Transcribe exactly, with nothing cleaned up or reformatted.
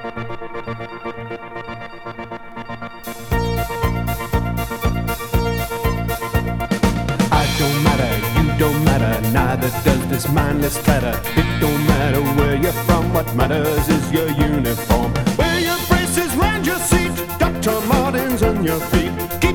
I don't matter, you don't matter, neither does this mindless clatter. It don't matter where you're from, what matters is your uniform. Wear your braces round your seat, Doctor Martens on your feet. Keep